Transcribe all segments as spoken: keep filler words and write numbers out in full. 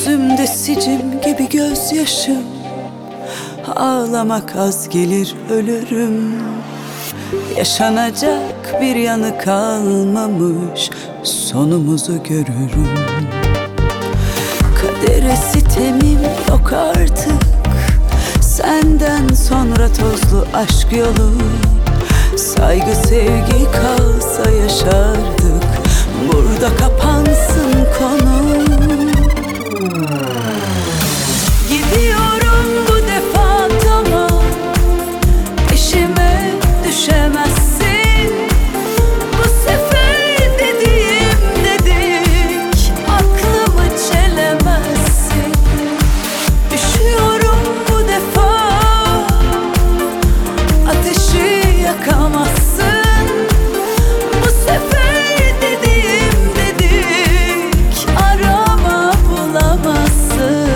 Gözümde sicim gibi gözyaşım, ağlamak az gelir ölürüm. Yaşanacak bir yanı kalmamış, sonumuzu görürüm. Kadere sitemim yok artık, senden sonra tozlu aşk yolu. Saygı sevgi kalsa yaşardık, burada kapansın konu. Gidiyorum bu defa, tamam, peşime düşemezsin. Bu sefer dediğim dedik, aklımı çelemezsin. Üşüyorum bu defa, ateşi yakamazsın. Bu sefer dediğim dedik, arama bulamazsın.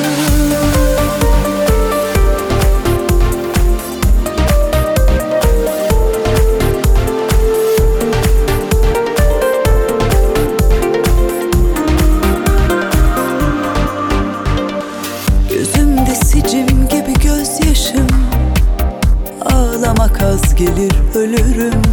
Gözümde sicim gibi gözyaşım, ağlamak az gelir ölürüm.